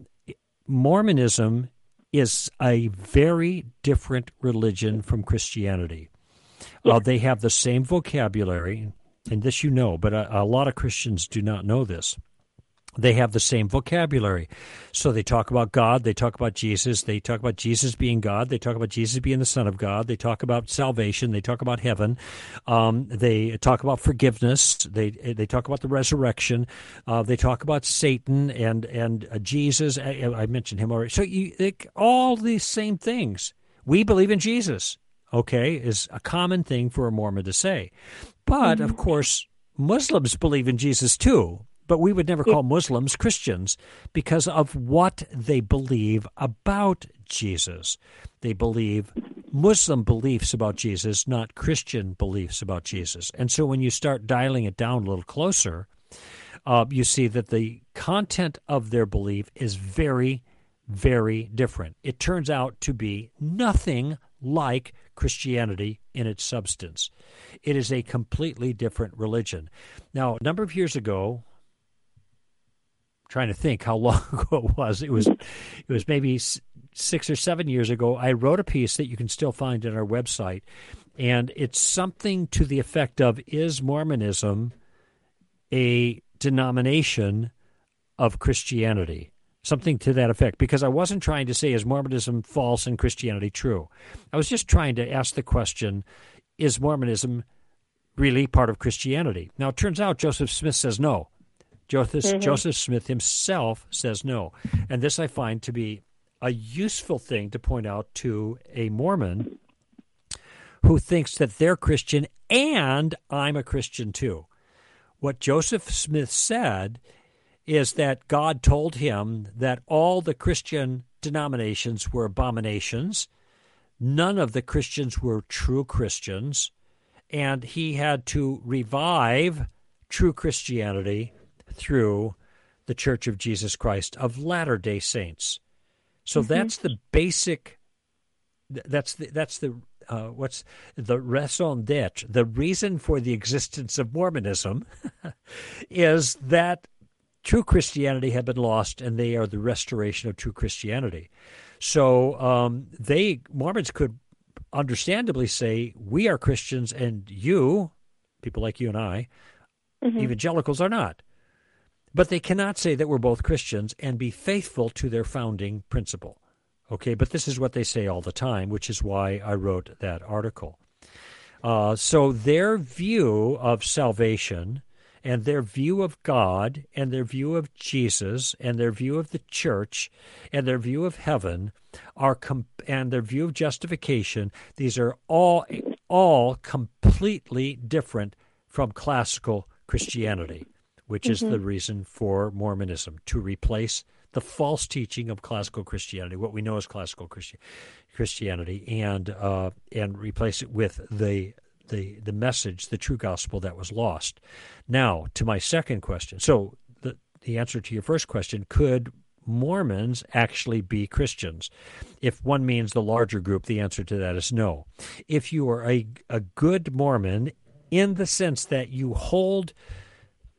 Speaker 1: Mormonism is a very different religion from Christianity. Yeah. Uh, they have the same vocabulary, and this you know, but a, a lot of Christians do not know this. They have the same vocabulary. So they talk about God, they talk about Jesus, they talk about Jesus being God, they talk about Jesus being the Son of God, they talk about salvation, they talk about heaven, um, they talk about forgiveness, they they talk about the resurrection, uh, they talk about Satan and, and uh, Jesus. I, I mentioned him already. So you, they, all these same things. We believe in Jesus, okay, is a common thing for a Mormon to say. But, mm-hmm. of course, Muslims believe in Jesus too. But we would never call Muslims Christians because of what they believe about Jesus. They believe Muslim beliefs about Jesus, not Christian beliefs about Jesus. And so when you start dialing it down a little closer, uh, you see that the content of their belief is very, very different. It turns out to be nothing like Christianity in its substance. It is a completely different religion. Now, a number of years ago, trying to think how long ago it was. It was it was maybe six or seven years ago. I wrote a piece that you can still find on our website, and it's something to the effect of, is Mormonism a denomination of Christianity? Something to that effect, because I wasn't trying to say, is Mormonism false and Christianity true? I was just trying to ask the question, is Mormonism really part of Christianity? Now, it turns out Joseph Smith says no. Joseph, mm-hmm. Joseph Smith himself says no. And this I find to be a useful thing to point out to a Mormon who thinks that they're Christian and I'm a Christian too. What Joseph Smith said is that God told him that all the Christian denominations were abominations, none of the Christians were true Christians, and he had to revive true Christianity through the Church of Jesus Christ of Latter-day Saints. So mm-hmm. that's the basic, that's the, that's the, uh, what's the raison d'etre, the reason for the existence of Mormonism is that true Christianity had been lost and they are the restoration of true Christianity. So um, they, Mormons could understandably say, we are Christians and you, people like you and I, mm-hmm. evangelicals are not. But they cannot say that we're both Christians and be faithful to their founding principle. Okay, but this is what they say all the time, which is why I wrote that article. Uh, so their view of salvation and their view of God and their view of Jesus and their view of the church and their view of heaven are com- and their view of justification, these are all all completely different from classical Christianity, which mm-hmm. is the reason for Mormonism, to replace the false teaching of classical Christianity, what we know as classical Christi- Christianity, and uh, and replace it with the the the message, the true gospel that was lost. Now, to my second question. So the the answer to your first question, could Mormons actually be Christians? If one means the larger group, the answer to that is no. If you are a, a good Mormon in the sense that you hold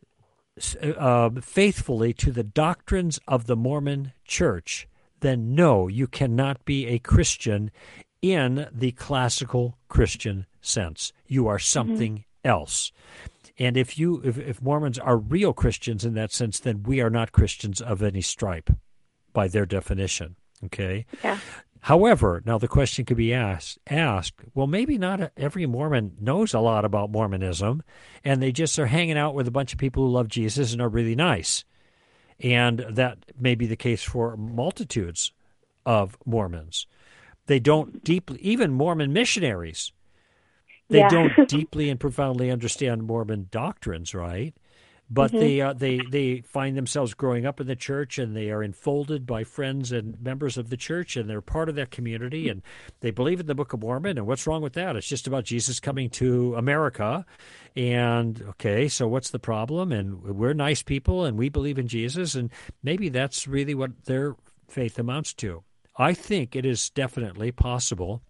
Speaker 1: uh, faithfully to the doctrines of the Mormon Church, then no, you cannot be a Christian in the classical Christian sense. You are something mm-hmm. else. And if you, if, if Mormons are real Christians in that sense, then we are not Christians of any stripe by their definition. Okay?
Speaker 4: Yeah.
Speaker 1: However, now the question could be asked, asked, well, maybe not every Mormon knows a lot about Mormonism, and they just are hanging out with a bunch of people who love Jesus and are really nice. And that may be the case for multitudes of Mormons. They don't deeply, even Mormon missionaries, they
Speaker 4: yeah.
Speaker 1: don't deeply and profoundly understand Mormon doctrines, right? But mm-hmm. they uh, they they find themselves growing up in the church, and they are enfolded by friends and members of the church, and they're part of that community, and they believe in the Book of Mormon. And what's wrong with that? It's just about Jesus coming to America. And, okay, so what's the problem? And we're nice people, and we believe in Jesus, and maybe that's really what their faith amounts to. I think it is definitely possible.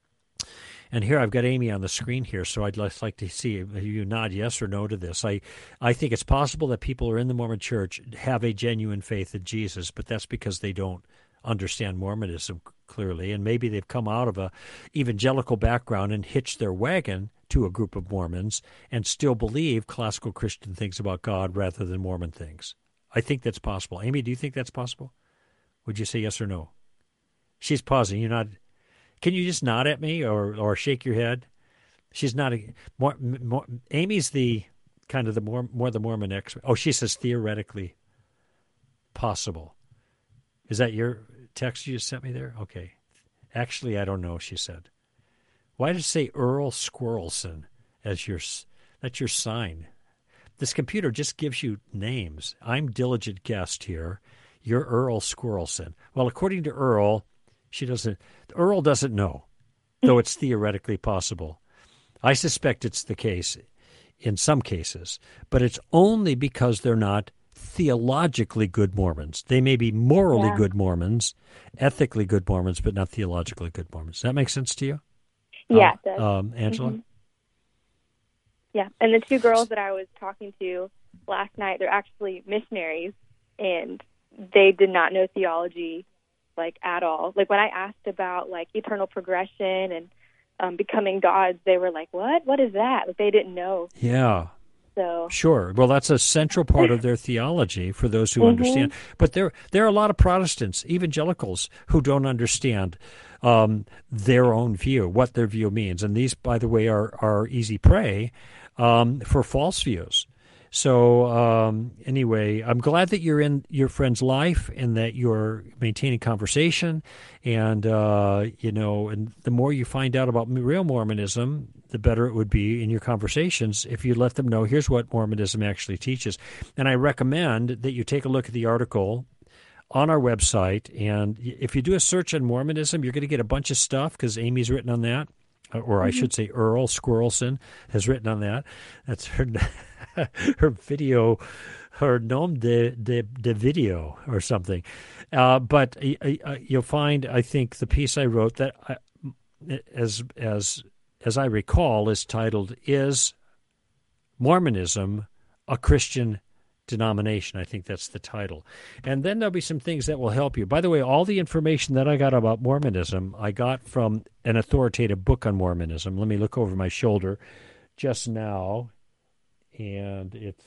Speaker 1: And here I've got Amy on the screen here, so I'd just like to see if you nod yes or no to this. I, I think it's possible that people who are in the Mormon Church have a genuine faith in Jesus, but that's because they don't understand Mormonism clearly, and maybe they've come out of a evangelical background and hitched their wagon to a group of Mormons and still believe classical Christian things about God rather than Mormon things. I think that's possible. Amy, do you think that's possible? Would you say yes or no? She's pausing. You're not... Can you just nod at me or, or shake your head? She's not a more, more, Amy's the kind of the more more the Mormon expert. Oh, she says theoretically possible. Is that your text you just sent me there? Okay. Actually, I don't know, she said. Why did it say Earl Squirrelson as your, that's your sign? This computer just gives you names. I'm diligent guest here. You're Earl Squirrelson. Well, according to Earl, she doesn't, Earl doesn't know, though it's theoretically possible. I suspect it's the case in some cases, but it's only because they're not theologically good Mormons. They may be morally yeah. good Mormons, ethically good Mormons, but not theologically good Mormons. Does that make sense to you?
Speaker 4: Yeah,
Speaker 1: uh,
Speaker 4: it does.
Speaker 1: Um, Angela?
Speaker 4: Mm-hmm. Yeah, and the two girls that I was talking to last night, they're actually missionaries, and they did not know theology, like, at all. Like, when I asked about, like, eternal progression and um, becoming gods, they were like, what? What is that? Like, they didn't know.
Speaker 1: Yeah.
Speaker 4: So.
Speaker 1: Sure. Well, that's a central part of their theology for those who
Speaker 4: mm-hmm.
Speaker 1: understand. But there, there are a lot of Protestants, evangelicals, who don't understand um, their own view, what their view means. And these, by the way, are, are easy prey um, for false views. So um, anyway, I'm glad that you're in your friend's life and that you're maintaining conversation. And, uh, you know, and the more you find out about real Mormonism, the better it would be in your conversations if you let them know, here's what Mormonism actually teaches. And I recommend that you take a look at the article on our website. And if you do a search on Mormonism, you're going to get a bunch of stuff because Amy's written on that. Or I should say Earl Squirrelson has written on that. That's her her video, her nom de, de, de video or something. Uh, but uh, you'll find, I think, the piece I wrote that, I, as as as I recall, is titled, Is Mormonism a Christian Denomination? I think that's the title. And then there'll be some things that will help you. By the way, all the information that I got about Mormonism, I got from an authoritative book on Mormonism. Let me look over my shoulder just now. And it's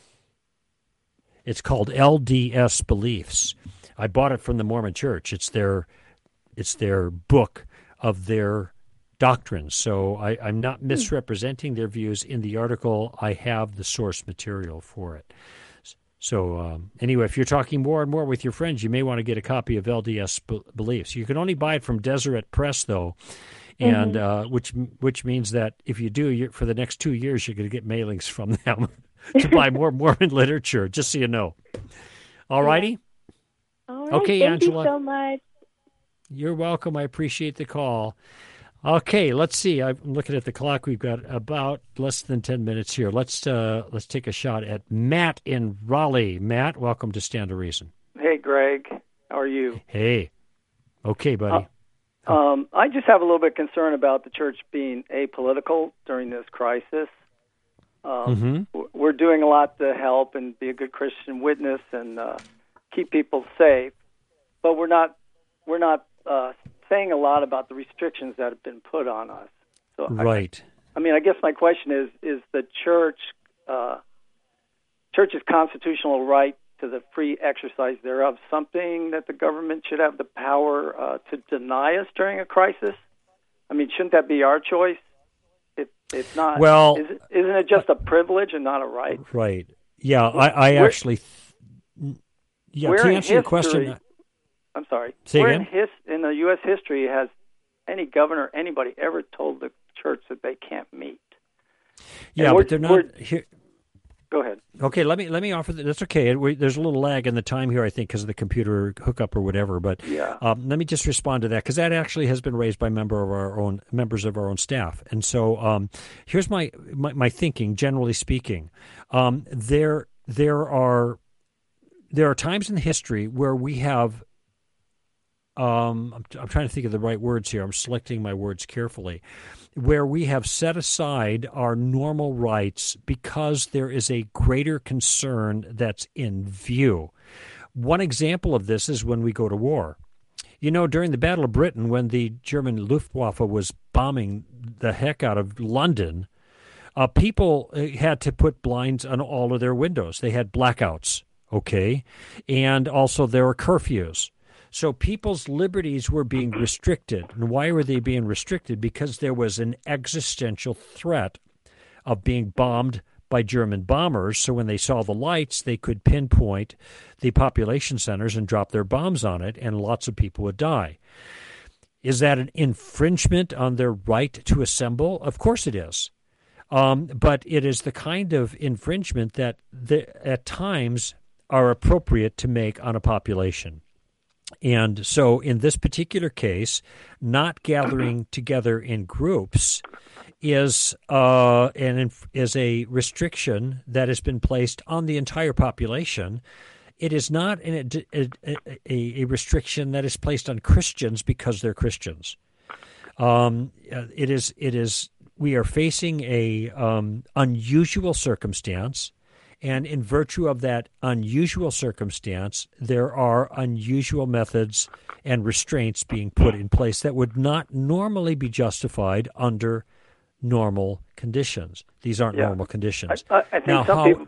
Speaker 1: it's called L D S Beliefs. I bought it from the Mormon Church. It's their it's their book of their doctrines. So I, I'm not misrepresenting their views. In the article, I have the source material for it. So um, anyway, if you're talking more and more with your friends, you may want to get a copy of L D S B- Beliefs. You can only buy it from Deseret Press, though, and mm-hmm. uh, which which means that if you do, you're, for the next two years, you're going to get mailings from them to buy more Mormon literature, just so you know. All righty?
Speaker 4: All right.
Speaker 1: Okay,
Speaker 4: Thank
Speaker 1: Angela.
Speaker 4: you so much.
Speaker 1: You're welcome. I appreciate the call. Okay, let's see. I'm looking at the clock. We've got about less than ten minutes here. Let's uh, let's take a shot at Matt in Raleigh. Matt, welcome to Stand to Reason.
Speaker 5: Hey, Greg. How are you?
Speaker 1: Hey. Okay, buddy.
Speaker 5: Uh, um, I just have a little bit of concern about the church being apolitical during this crisis. Um, mm-hmm. We're doing a lot to help and be a good Christian witness and uh, keep people safe, but we're not we're not uh, saying a lot about the restrictions that have been put on us. So
Speaker 1: right.
Speaker 5: I, I mean, I guess my question is: is the church uh, church's constitutional right to the free exercise thereof something that the government should have the power uh, to deny us during a crisis? I mean, shouldn't that be our choice? If if not,
Speaker 1: well,
Speaker 5: is it, isn't it just a privilege and not a right?
Speaker 1: Right. Yeah, I, I actually. Yeah, to answer
Speaker 5: history,
Speaker 1: your question,
Speaker 5: I'm sorry.
Speaker 1: Say
Speaker 5: where
Speaker 1: again?
Speaker 5: in, his, in the U S history has any governor, anybody ever told the church that they can't meet?
Speaker 1: Yeah, but they're not here.
Speaker 5: Go ahead.
Speaker 1: Okay, let me let me offer that. That's okay. We, there's a little lag in the time here, I think, because of the computer hookup or whatever. But
Speaker 5: yeah.
Speaker 1: um, let me just respond to that, because that actually has been raised by member of our own members of our own staff. And so um, here's my, my my thinking. Generally speaking, um, there there are there are times in history where we have. Um, I'm, I'm trying to think of the right words here. I'm selecting my words carefully. Where we have set aside our normal rights because there is a greater concern that's in view. One example of this is when we go to war. You know, during the Battle of Britain, when the German Luftwaffe was bombing the heck out of London, uh, people had to put blinds on all of their windows. They had blackouts, okay? And also there were curfews. So people's liberties were being restricted. And why were they being restricted? Because there was an existential threat of being bombed by German bombers. So when they saw the lights, they could pinpoint the population centers and drop their bombs on it, and lots of people would die. Is that an infringement on their right to assemble? Of course it is. Um, but it is the kind of infringement that the, at times are appropriate to make on a population. And so in this particular case, not gathering together in groups is uh, an is a restriction that has been placed on the entire population. It is not an, a, a, a restriction that is placed on Christians because they're Christians. Um, it is it is we are facing a um, unusual circumstance. And in virtue of that unusual circumstance, there are unusual methods and restraints being put in place that would not normally be justified under normal conditions. These aren't
Speaker 5: yeah.
Speaker 1: normal conditions.
Speaker 5: I, I, I think
Speaker 1: now,
Speaker 5: some
Speaker 1: how,
Speaker 5: people,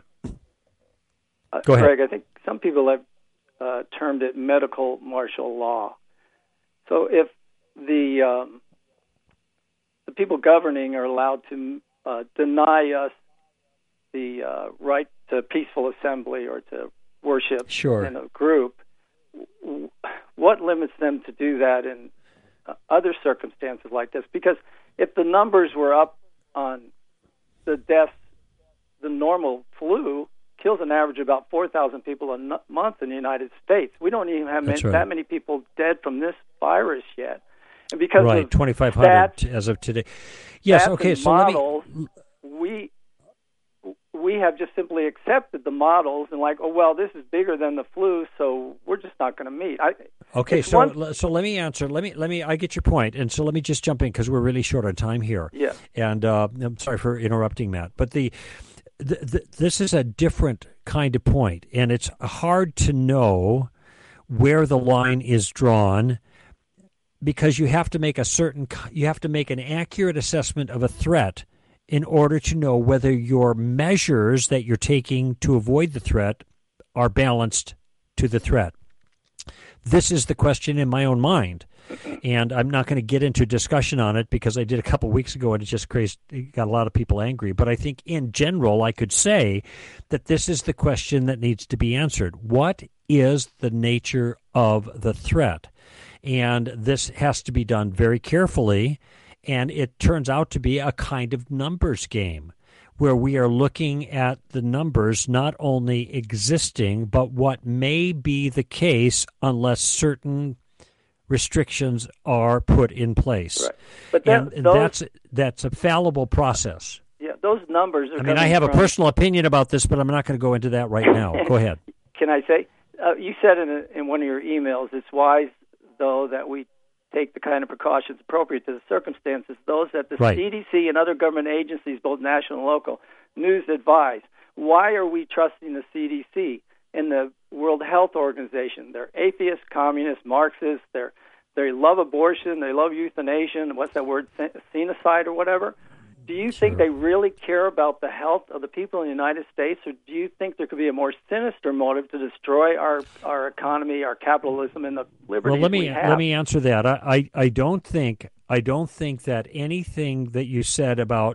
Speaker 5: uh,
Speaker 1: go ahead.
Speaker 5: Greg, I think some people have uh, termed it medical martial law. So if the um, the people governing are allowed to uh, deny us the uh, right to peaceful assembly or to worship
Speaker 1: sure.
Speaker 5: in a group, what limits them to do that in uh, other circumstances like this? Because if the numbers were up on the deaths, the normal flu kills an average of about four thousand people a n- month in the United States. We don't even have many,
Speaker 1: right.
Speaker 5: that many people dead from this virus yet. And because
Speaker 1: right,
Speaker 5: of
Speaker 1: twenty-five hundred
Speaker 5: stats,
Speaker 1: as of today. Yes, okay, so
Speaker 5: models,
Speaker 1: let me...
Speaker 5: we... we have just simply accepted the models and like, oh, well, this is bigger than the flu, so we're just not going to meet. I,
Speaker 1: okay, so
Speaker 5: one...
Speaker 1: so let me answer. Let me let me. I get your point, and so let me just jump in because we're really short on time here.
Speaker 5: Yeah.
Speaker 1: And uh, I'm sorry for interrupting, Matt, but the, the, the this is a different kind of point, and it's hard to know where the line is drawn because you have to make a certain you have to make an accurate assessment of a threat in order to know whether your measures that you're taking to avoid the threat are balanced to the threat. This is the question in my own mind, and I'm not going to get into discussion on it because I did a couple weeks ago and it just crazed, it got a lot of people angry. But I think in general I could say that this is the question that needs to be answered. What is the nature of the threat? And this has to be done very carefully. And it turns out to be a kind of numbers game where we are looking at the numbers not only existing, but what may be the case unless certain restrictions are put in place.
Speaker 5: Right. But that,
Speaker 1: and
Speaker 5: those,
Speaker 1: that's that's a fallible process.
Speaker 5: Yeah, those numbers are
Speaker 1: I mean, I have
Speaker 5: from,
Speaker 1: a personal opinion about this, but I'm not going to go into that right now. Go ahead.
Speaker 5: Can I say, uh, you said in, a, in one of your emails, it's wise, though, that we take the kind of precautions appropriate to the circumstances, those that the
Speaker 1: right.
Speaker 5: C D C and other government agencies, both national and local, news advise. Why are we trusting the C D C and the World Health Organization? They're atheists, communists, Marxists. They're, they love abortion. They love euthanasia. What's that word? Xenocide or whatever. Do you
Speaker 1: Sure.
Speaker 5: think they really care about the health of the people in the United States, or do you think there could be a more sinister motive to destroy our, our economy, our capitalism, and the liberties
Speaker 1: well, let me
Speaker 5: we have?
Speaker 1: let me answer that. I, I, I don't think I don't think that anything that you said about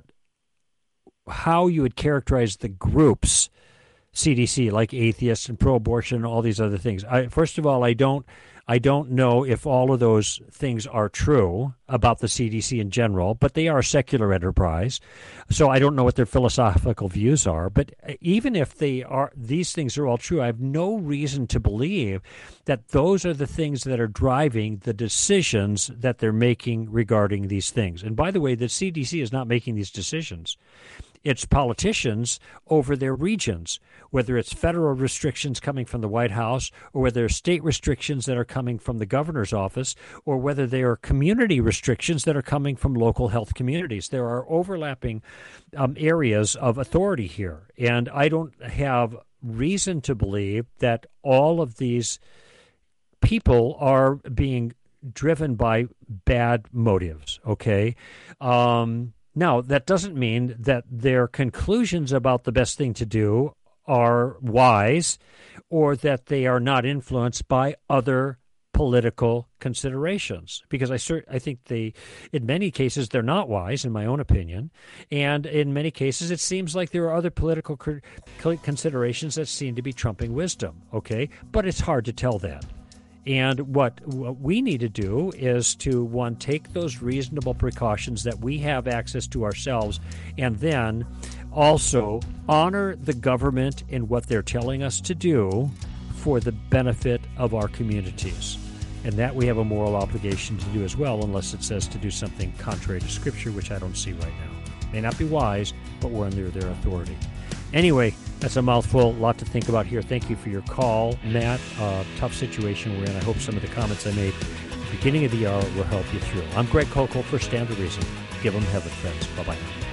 Speaker 1: how you would characterize the groups, C D C, like atheists and pro-abortion and all these other things. I, first of all, I don't I don't know if all of those things are true about the C D C in general, but they are a secular enterprise. So I don't know what their philosophical views are. But even if they are, these things are all true, I have no reason to believe that those are the things that are driving the decisions that they're making regarding these things. And by the way, the C D C is not making these decisions. It's politicians over their regions, whether it's federal restrictions coming from the White House or whether it's state restrictions that are coming from the governor's office or whether they are community restrictions that are coming from local health communities. There are overlapping um, areas of authority here, and I don't have reason to believe that all of these people are being driven by bad motives, okay? Um Now, that doesn't mean that their conclusions about the best thing to do are wise or that they are not influenced by other political considerations, because I cert- I think they, in many cases, they're not wise, in my own opinion, and in many cases, it seems like there are other political co- considerations that seem to be trumping wisdom, okay? But it's hard to tell that. And what, what we need to do is to, one, take those reasonable precautions that we have access to ourselves, and then also honor the government in what they're telling us to do for the benefit of our communities. And that we have a moral obligation to do as well, unless it says to do something contrary to Scripture, which I don't see right now. May not be wise, but we're under their authority. Anyway, that's a mouthful, a lot to think about here. Thank you for your call, Matt. Uh, tough situation we're in. I hope some of the comments I made at the beginning of the hour will help you through. I'm Greg Koukl for Stand to Reason. Give them heaven, friends. Bye-bye.